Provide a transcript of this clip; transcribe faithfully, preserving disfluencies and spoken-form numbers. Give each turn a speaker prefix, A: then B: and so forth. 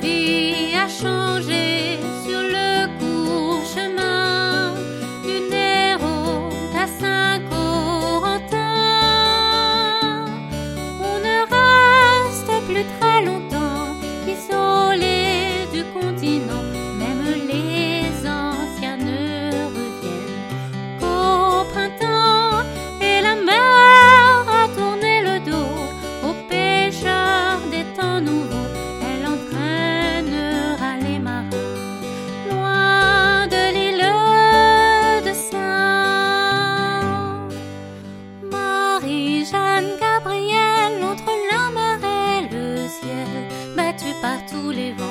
A: vie a changé sur le court chemin du Néron à Saint-Corentin. On ne reste plus très longtemps isolé du continent, même les anciens ne reviennent qu'au printemps, et la mer a tourné le dos aux pêcheurs des temps nouveaux. Elle entraînera les marins loin de l'île de Sein. Marie-Jeanne Gabrielle, entre la mer et le ciel, battue par tous les vents,